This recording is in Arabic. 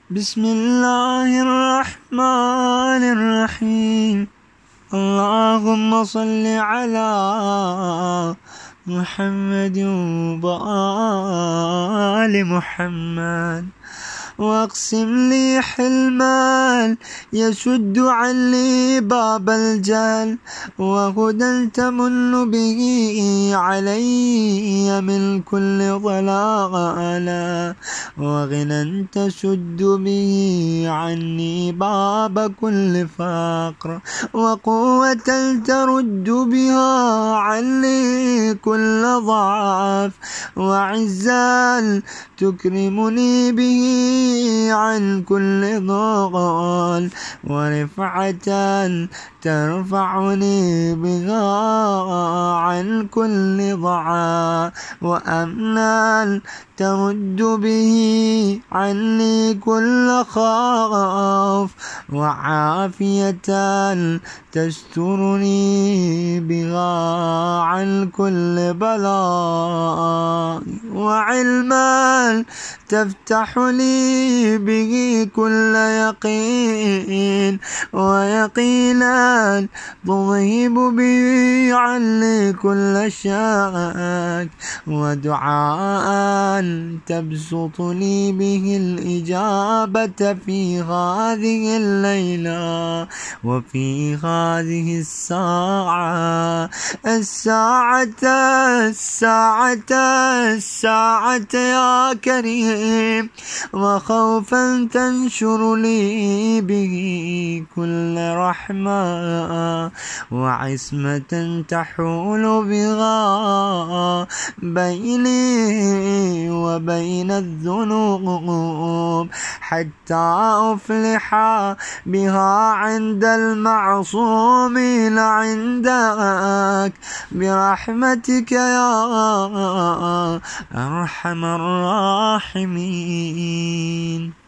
بسم الله الرحمن الرحيم. اللهم صل على محمد وآل محمد، واقسم لي حلما يسد عني باب الجهل، وهدى تمن به علي من كل ضلالة، وغنى تسد به عني باب كل فقر، وقوة ترد بها عني كل ضعف، وعزا تكرمني به عن كل ضال، ورفعة ترفعني بها عن كل ضعاف، وأمنا ترد به عني كل خوف، وعافية تسترني بها عن كل بلاء، وعلما تفتح لي به كل يقين، ويقينا تذهب به عني كل شك، ودعاء تبسط لي به الإجابة في هذه الليلة وفي هذه الساعة يا كريم، وخوفا تنشر لي به كل رحمة، وعصمة تحول بها بيني وبين الذنوب، حتى أفلح بها عند المعصومين عندك برحمتك يا أرحم الراحمين.